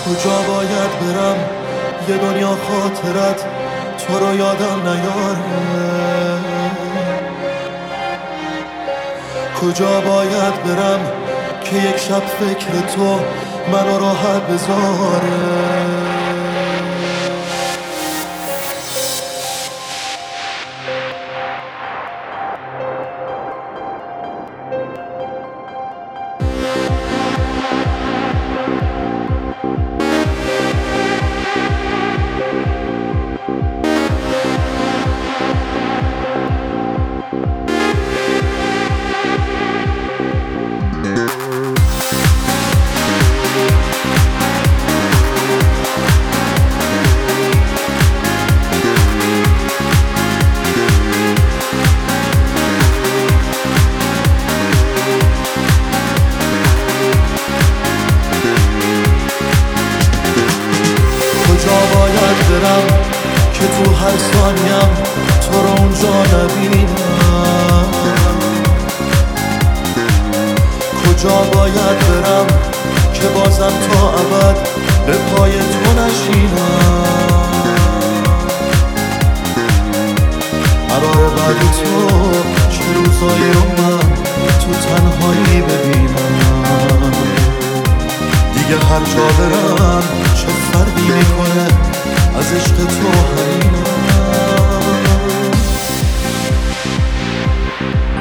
کجا باید برم یه دنیا خاطرت تو رو یادم نیاره، کجا باید برم که یک شب فکر تو منو راحت بذاره. برم که تو هر ثانیم تو رو اونجا نبینم، کجا باید برم که بازم تا ابد به پای تو نشینم. قرار بعد تو چه روزایی رو من تو تنهایی ببینم، دیگه هر جا برم چه فرقی میکنه از عشق تو همینم.